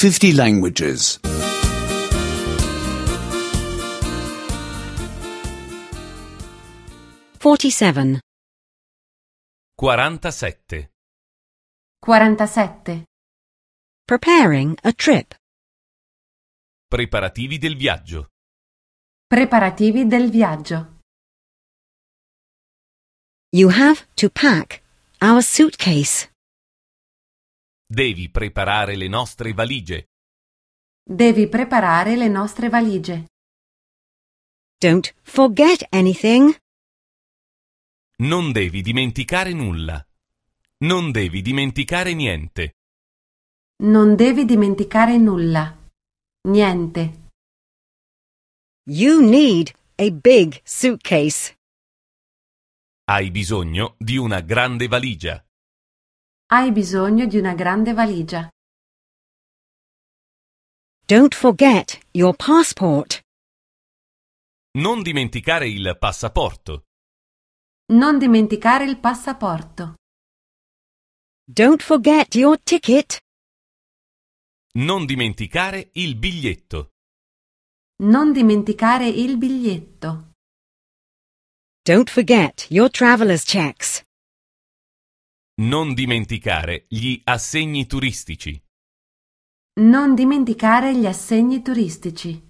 50 languages. 47. 47. 47. Preparing a trip. Preparativi del viaggio. Preparativi del viaggio. You have to pack our suitcase. Devi preparare le nostre valigie. Devi preparare le nostre valigie. Don't forget anything. Non devi dimenticare nulla. Non devi dimenticare niente. Non devi dimenticare nulla. Niente. You need a big suitcase. Hai bisogno di una grande valigia. Hai bisogno di una grande valigia. Don't forget your passport. Non dimenticare il passaporto. Non dimenticare il passaporto. Don't forget your ticket. Non dimenticare il biglietto. Non dimenticare il biglietto. Don't forget your traveler's checks. Non dimenticare gli assegni turistici. Non dimenticare gli assegni turistici.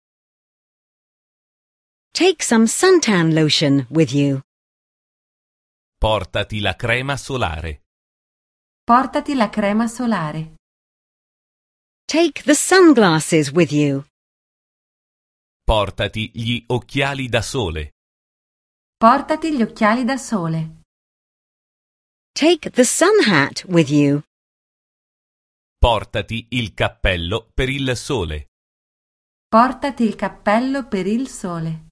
Take some suntan lotion with you. Portati la crema solare. Portati la crema solare. Take the sunglasses with you. Portati gli occhiali da sole. Portati gli occhiali da sole. Take the sun hat with you. Portati il cappello per il sole. Portati il cappello per il sole.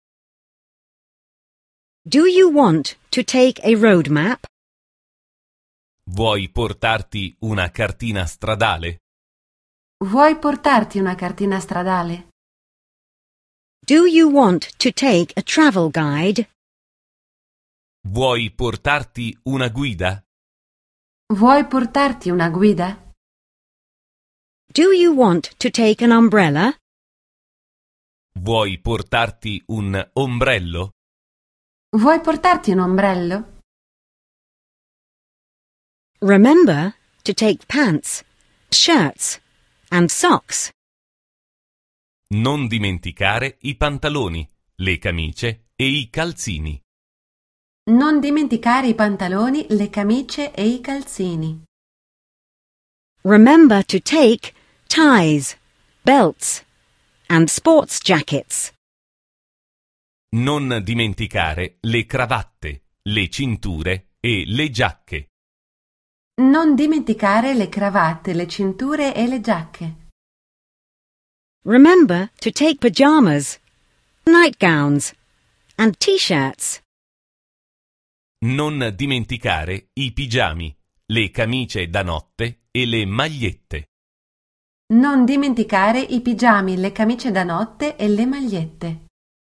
Do you want to take a road map? Vuoi portarti una cartina stradale? Vuoi portarti una cartina stradale? Do you want to take a travel guide? Vuoi portarti una guida? Vuoi portarti una guida? Do you want to take an umbrella? Vuoi portarti un ombrello? Vuoi portarti un ombrello? Remember to take pants, shirts, and socks. Non dimenticare i pantaloni, le camicie e i calzini. Non dimenticare i pantaloni, le camicie e i calzini. Remember to take ties, belts, and sports jackets. Non dimenticare le cravatte, le cinture e le giacche. Non dimenticare le cravatte, le cinture e le giacche. Remember to take pajamas, nightgowns, and t-shirts. Non dimenticare i pigiami, le camicie da notte e le magliette. Non dimenticare i pigiami, le camicie da notte e le magliette.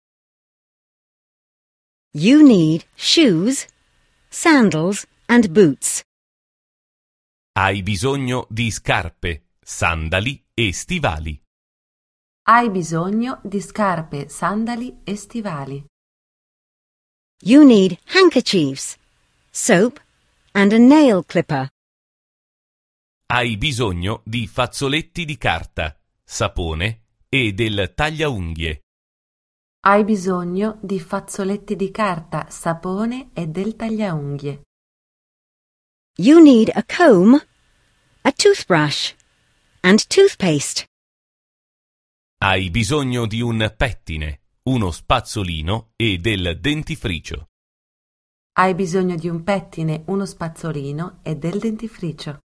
You need shoes, sandals, and boots. Hai bisogno di scarpe, sandali e stivali. Hai bisogno di scarpe, sandali e stivali. You need handkerchiefs, soap, and a nail clipper. Hai bisogno di fazzoletti di carta, sapone e del tagliaunghie. Hai bisogno di fazzoletti di carta, sapone e del tagliaunghie. You need a comb, a toothbrush, and toothpaste. Hai bisogno di un pettine, uno spazzolino e del dentifricio. Hai bisogno di un pettine, uno spazzolino e del dentifricio.